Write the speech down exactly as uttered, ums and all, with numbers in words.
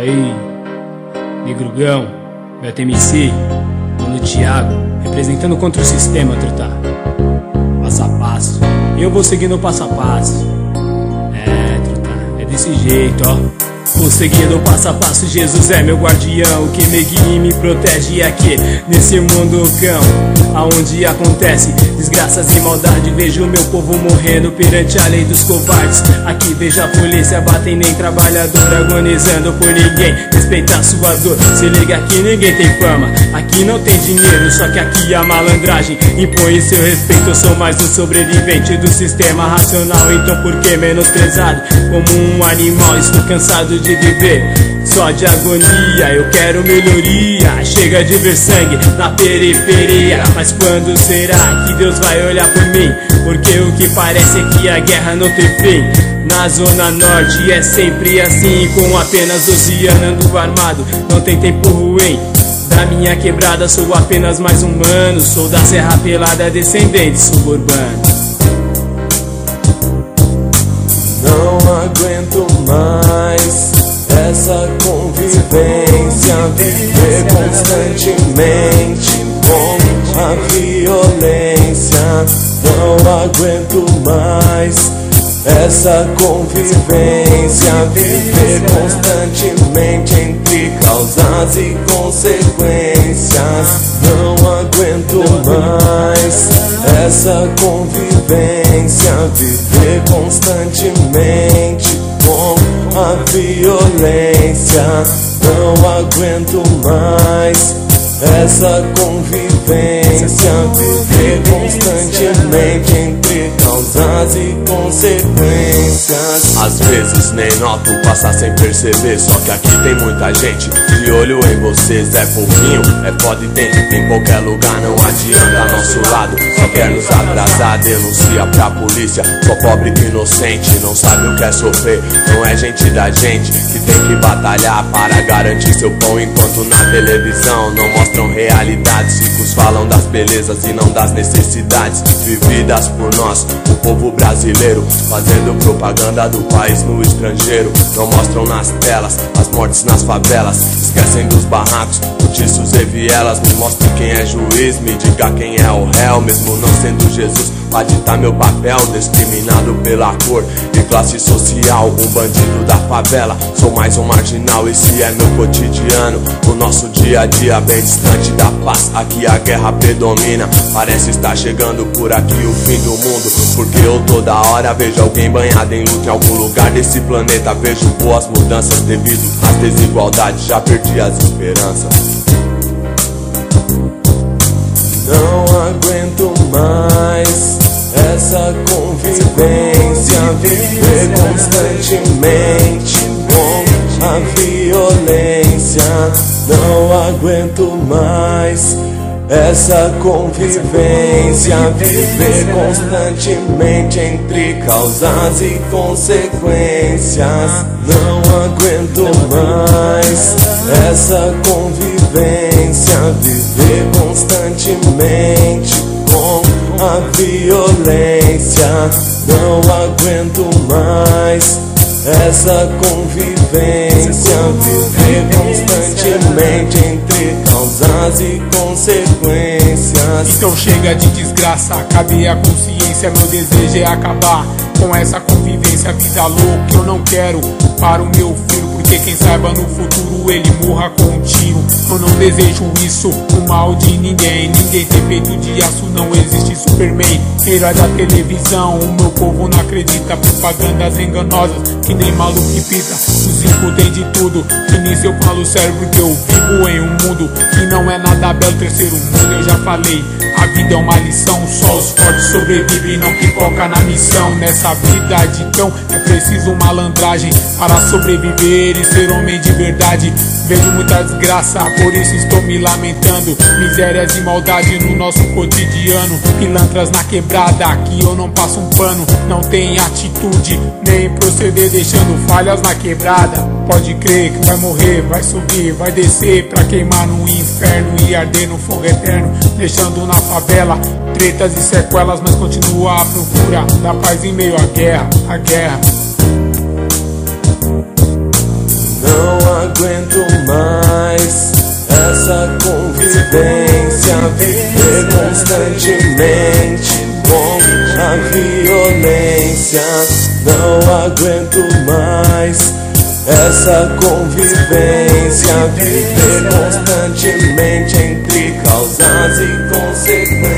aí, Negrugão, Beto M C, Mano Thiago, representando contra o sistema, truta. Passo a passo, eu vou seguindo passo a passo. É, truta, é desse jeito, ó. Vou seguindo passo a passo, Jesus é meu guardião, que me guia e me protege aqui nesse mundo cão, aonde acontece desgraças e maldade. Vejo meu povo morrendo perante a lei dos covardes. Aqui vejo a polícia batendo em trabalhador, agonizando por ninguém respeitar sua dor. Se liga que ninguém tem fama, aqui não tem dinheiro, só que aqui a malandragem impõe seu respeito. Eu sou mais um sobrevivente do sistema racional, então por que menosprezado como um animal? Estou cansado de viver só de agonia, eu quero melhoria. Chega de ver sangue na periferia, mas quando será que Deus vai olhar por mim? Porque o que parece é que a guerra não tem fim. Na zona norte é sempre assim, com apenas doze anos ando armado, não tem tempo ruim. Da minha quebrada sou apenas mais humano, sou da Serra Pelada, descendente suburbano. Não aguento mais essa convivência, viver constantemente com a violência. Não aguento mais essa convivência, viver constantemente entre causas e consequências. Não aguento mais essa convivência, viver constantemente com a violência. Não aguento mais essa convivência, viver constantemente entre causas e consequências. Às vezes nem noto passar sem perceber, só que aqui tem muita gente de olho em vocês. É pouquinho, é foda e tem, em qualquer lugar, não adianta. Nosso lado só quer nos atrasar, denuncia pra polícia. Só pobre que inocente, não sabe o que é sofrer. Não é gente da gente que tem que batalhar para garantir seu pão, enquanto na televisão não mostram realidades. Ricos falam das belezas e não das necessidades vividas por nós, o povo brasileiro, fazendo propaganda do país no estrangeiro. Não mostram nas telas as mortes nas favelas, esquecem dos barracos, cortiços e vielas. Me mostre quem é juiz, me diga quem é o réu, mesmo não sendo Jesus pra ditar meu papel. Discriminado pela cor e classe social, um bandido da favela, sou mais um marginal. Esse é meu cotidiano, o nosso dia a dia bem distante da paz. Aqui a guerra predomina, parece estar chegando por aqui o fim do mundo, porque eu toda hora vejo alguém banhado em luta em algum lugar desse planeta. Vejo boas mudanças devido às desigualdades, já perdi as esperanças. Não aguento mais essa convivência, viver constantemente com a violência. Não aguento mais essa convivência, viver constantemente entre causas e consequências. Não aguento mais essa convivência, viver constantemente com a violência. Não aguento mais essa convivência, viver constantemente entre causas e consequências. Então chega de desgraça, cabe a consciência. Meu desejo é acabar com essa convivência, vida louca eu não quero para o meu filho, porque quem saiba no futuro ele morra com um tiro. Eu não desejo isso, o mal de ninguém. Ninguém tem peito de aço, não existe Superman, herói da televisão. O meu povo não acredita, propagandas enganosas que nem maluco que pita. Os ricos tem de tudo, que nisso eu falo sério, porque eu vivo em um mundo que não é nada belo. Terceiro mundo eu já falei, a vida é uma lição, só os fortes sobrevivem, não pipoca na missão. Nessa vida de cão é preciso malandragem para sobreviver e ser homem de verdade. Vejo muita desgraça, por isso estou me lamentando. Misérias e maldade no nosso cotidiano, pilantras na quebrada, aqui eu não passo um pano. Não tem atitude, nem proceder, deixando falhas na quebrada. Pode crer que vai morrer, vai subir, vai descer pra queimar no inferno e arder no fogo eterno, deixando na favela tretas e sequelas, mas continua a procura da paz em meio à guerra, a guerra. Não aguento mais essa convivência, viver constantemente com a violência. Não aguento mais essa convivência, viver constantemente entre causas e consequências.